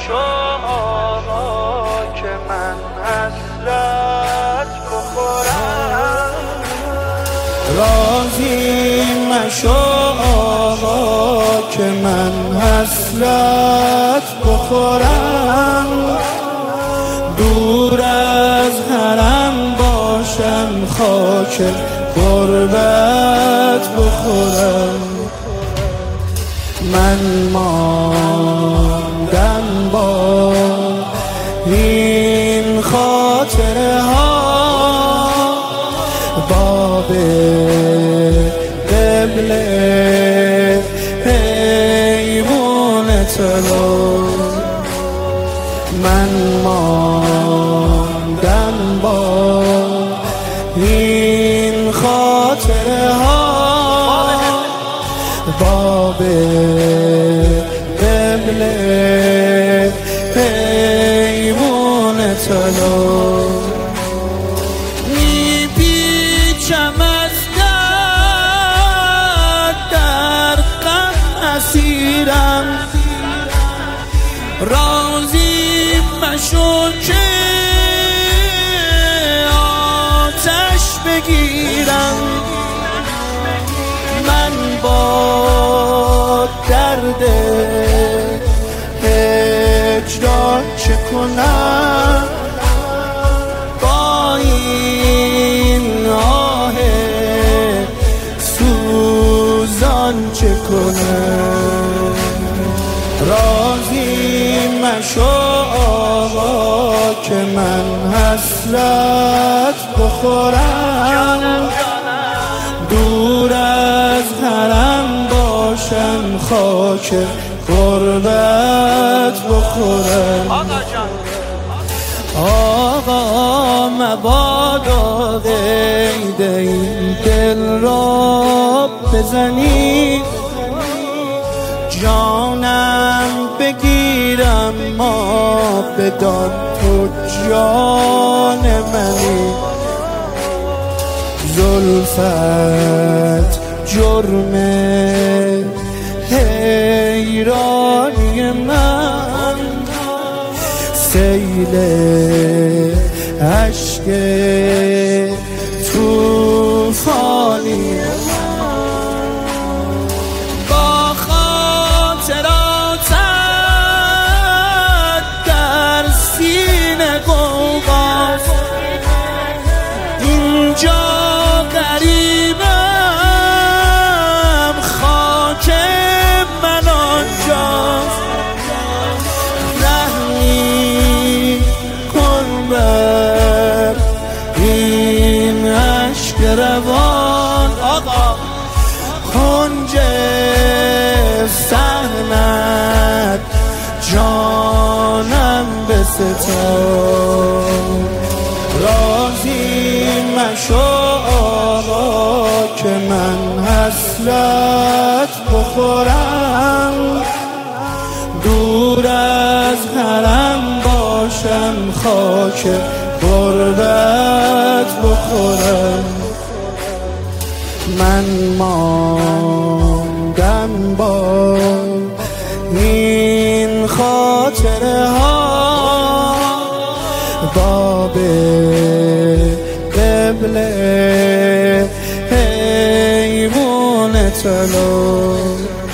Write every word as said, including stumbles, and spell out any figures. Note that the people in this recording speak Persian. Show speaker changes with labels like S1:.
S1: مشو که من حسرت بخورم،
S2: راضی مشو آقا که من حسرت بخورم، دور از حرم باشم خاک غربت بخورم. من ماندم با این خاطره ها، باب قبله حیوان طلا. من ماندم با این خاطره ها، باب قبله حیوان طلا. میپیچم از درد در غم اسیرم، راضی مشو که آتش بگیرم. من با درد هجران چه کنم، با این آه سوزان چه کنم. راضی مشو آقا که من حسرت بخورم، دور از حرم باشم خاک غربت بخورم. آقا مبادا قید این دل را بزنی، جانم بگیرم ما بدان تو جان منی. زلفت جرم حیرانی من، سیل عشق طوفانی. با خاطراتت در سینه غوغاست، اینجا غریبم خاک من آنجاست. رحمی کن بر این عشق روان، آقا کنج صحنت جانم بستان. راضی مشو آقا که من حسرت بخورم، دور از حرم باشم خاک غربت بخورم. من ماندم با این خاطره ها، باب قبله حیوان طلا.